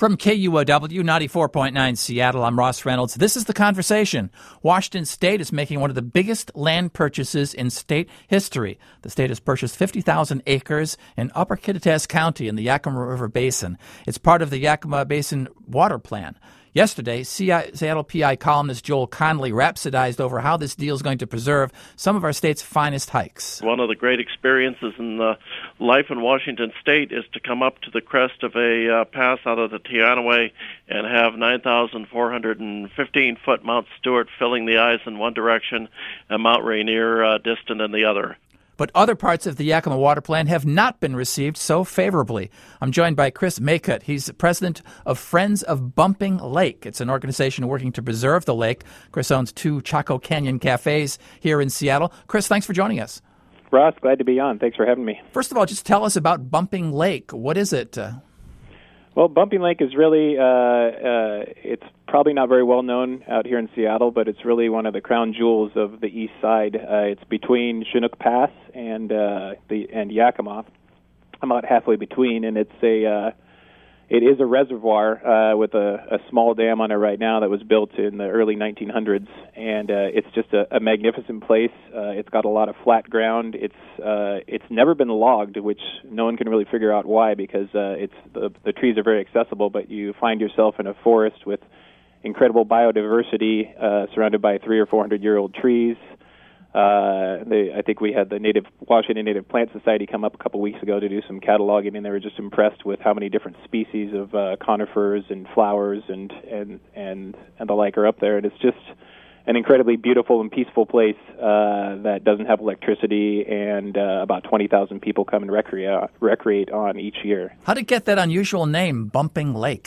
From KUOW 94.9 Seattle, I'm Ross Reynolds. This is The Conversation. Washington State is making one of the biggest land purchases in state history. The state has purchased 50,000 acres in Upper Kittitas County in the Yakima River Basin. It's part of the Yakima Basin Water Plan. Yesterday, Seattle PI columnist Joel Connolly rhapsodized over how this deal is going to preserve some of our state's finest hikes. One of the great experiences in life in Washington State is to come up to the crest of a pass out of the Teanaway and have 9,415-foot Mount Stewart filling the eyes in one direction and Mount Rainier distant in the other. But other parts of the Yakima Water Plan have not been received so favorably. I'm joined by Chris Maycutt. He's president of Friends of Bumping Lake. It's an organization working to preserve the lake. Chris owns 2 Chaco Canyon cafes here in Seattle. Chris, thanks for joining us. Ross, glad to be on. Thanks for having me. First of all, just tell us about Bumping Lake. What is it? Well, Bumping Lake is really, it's probably not very well known out here in Seattle, but it's really one of the crown jewels of the east side. It's between Chinook Pass and Yakima, about halfway between, and it is a reservoir with a small dam on it right now that was built in the early 1900s, and it's just a magnificent place. It's got a lot of flat ground. It's never been logged, which no one can really figure out why, because the trees are very accessible, but you find yourself in a forest with incredible biodiversity surrounded by 300 or 400-year-old trees. I think we had the Washington Native Plant Society come up a couple weeks ago to do some cataloging, and they were just impressed with how many different species of conifers and flowers and the like are up there. And it's just an incredibly beautiful and peaceful place that doesn't have electricity, and about 20,000 people come and recreate on each year. How did it get that unusual name, Bumping Lake?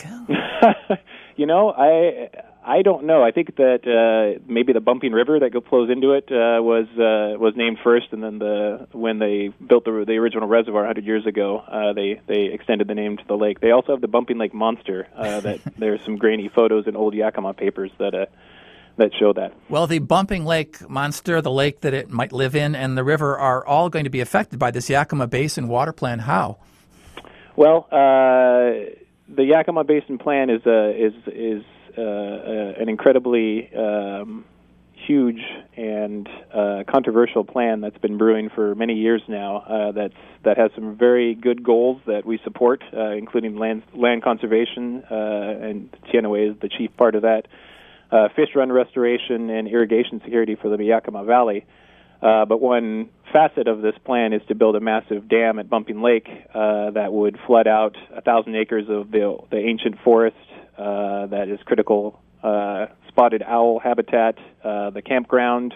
I don't know. I think that maybe the Bumping River that flows into it was named first, and then when they built the original reservoir 100 years ago, they extended the name to the lake. They also have the Bumping Lake Monster. That there's some grainy photos in old Yakima papers that show that. Well, the Bumping Lake Monster, the lake that it might live in, and the river are all going to be affected by this Yakima Basin Water Plan. How? Well, the Yakima Basin Plan is an incredibly huge and controversial plan that's been brewing for many years now. That has some very good goals that we support, including land conservation, and Teanaway is the chief part of that. Fish run restoration and irrigation security for the Yakima Valley. But one facet of this plan is to build a massive dam at Bumping Lake that would flood out 1,000 acres of the ancient forest that is critical spotted owl habitat, the campground,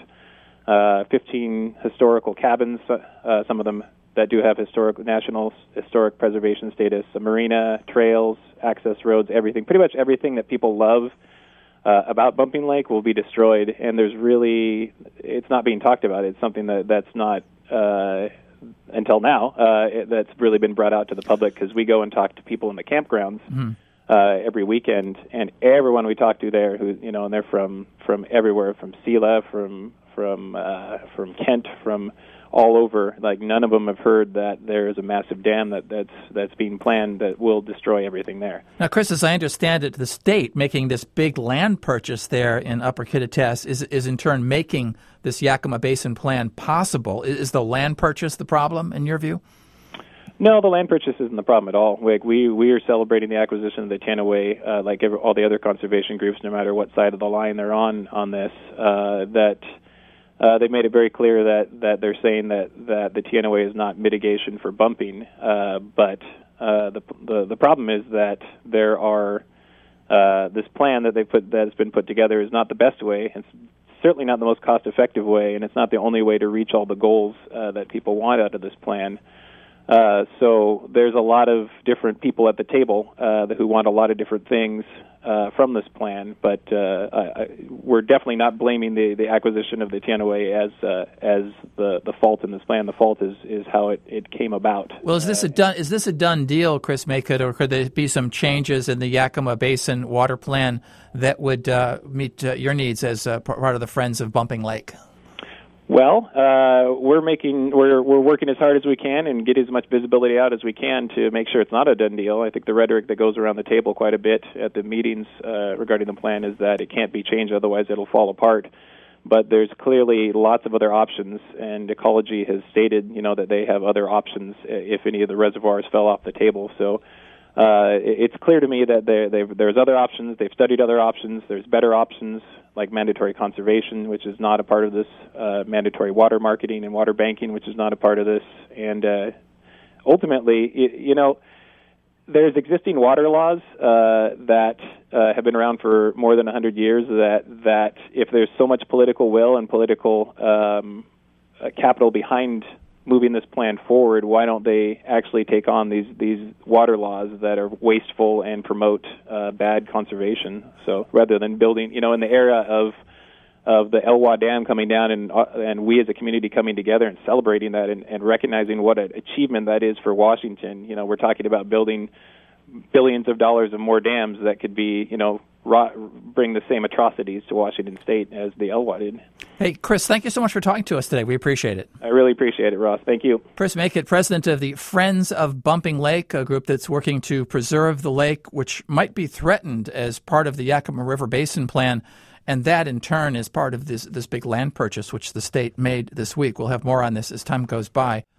15 historical cabins, some of them that do have national historic preservation status, a marina, trails, access roads, everything. Pretty much everything that people love about Bumping Lake will be destroyed, and it's not being talked about. It's something that's not, until now, that's really been brought out to the public, because we go and talk to people in the campgrounds every weekend, and everyone we talk to there, and they're from everywhere, from Sela, from Kent, from all over. Like, none of them have heard that there is a massive dam that's being planned that will destroy everything there. Now, Chris, as I understand it, the state making this big land purchase there in Upper Kittitas is in turn making this Yakima Basin Plan possible. Is the land purchase the problem, in your view? No, the land purchase isn't the problem at all. We are celebrating the acquisition of the Teanaway, like all the other conservation groups, no matter what side of the line they're on this, they've made it very clear that they're saying that the Teanaway is not mitigation for bumping, but the problem is that there are this plan that has been put together is not the best way. It's certainly not the most cost-effective way, and it's not the only way to reach all the goals that people want out of this plan. So there's a lot of different people at the table who want a lot of different things from this plan, but we're definitely not blaming the acquisition of the Teanaway as the fault in this plan. The fault is how it came about. Well, is this a done deal, Chris Maycutt, or could there be some changes in the Yakima Basin Water Plan that would meet your needs as part of the Friends of Bumping Lake? Well, we're working as hard as we can and get as much visibility out as we can to make sure it's not a done deal. I think the rhetoric that goes around the table quite a bit at the meetings regarding the plan is that it can't be changed, otherwise it'll fall apart. But there's clearly lots of other options, and Ecology has stated, that they have other options if any of the reservoirs fell off the table. So it's clear to me that there's other options. They've studied other options. There's better options like mandatory conservation, which is not a part of this, mandatory water marketing and water banking, which is not a part of this. And ultimately, there's existing water laws that have been around for more than 100 years that if there's so much political will and political capital behind moving this plan forward, why don't they actually take on these water laws that are wasteful and promote bad conservation? So rather than building, in the era of the Elwha Dam coming down and we as a community coming together and celebrating that and recognizing what an achievement that is for Washington. We're talking about building billions of dollars of more dams that could be, bring the same atrocities to Washington State as the Elwha did. Hey, Chris, thank you so much for talking to us today. We appreciate it. I really appreciate it, Ross. Thank you. Chris Makit, president of the Friends of Bumping Lake, a group that's working to preserve the lake, which might be threatened as part of the Yakima River Basin Plan. And that, in turn, is part of this big land purchase, which the state made this week. We'll have more on this as time goes by.